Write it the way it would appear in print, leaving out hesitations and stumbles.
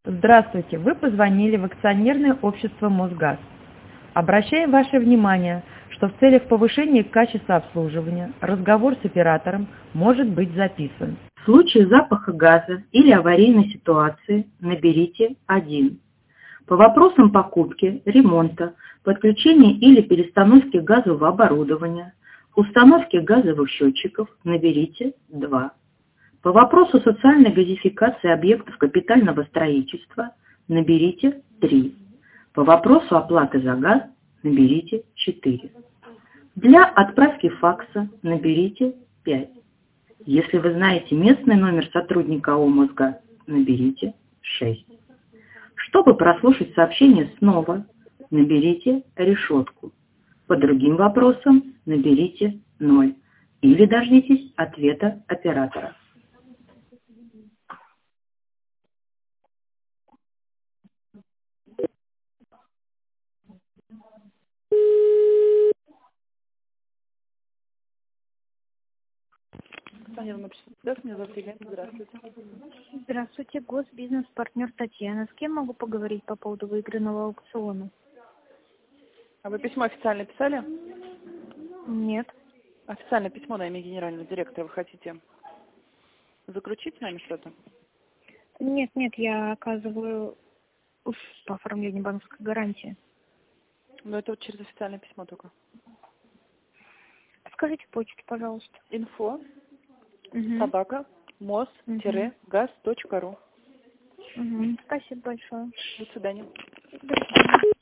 Здравствуйте, вы позвонили в акционерное общество «Мосгаз». Обращаем ваше внимание, что в целях повышения качества обслуживания разговор с оператором может быть записан. В случае запаха газа или аварийной ситуации наберите 1. По вопросам покупки, ремонта, подключения или перестановки газового оборудования, установки газовых счетчиков наберите 2. По вопросу социальной газификации объектов капитального строительства наберите 3. По вопросу оплаты за газ наберите 4. Для отправки факса наберите 5. Если вы знаете местный номер сотрудника АО «Мосгаз», наберите 6. Чтобы прослушать сообщение снова, наберите решетку. По другим вопросам наберите 0. Или дождитесь ответа оператора. Меня зовут Елена. Здравствуйте. Здравствуйте, госбизнес-партнер Татьяна. С кем могу поговорить по поводу выигранного аукциона? А вы письмо официально писали? Нет. Официальное письмо на имя генерального директора вы хотите заключить с нами что-то? Нет, я оказываю по оформлению банковской гарантии. Но это вот через официальное письмо только. Скажите почту, пожалуйста. Info собака mos-gaz.ru. Спасибо большое. До свидания. До свидания.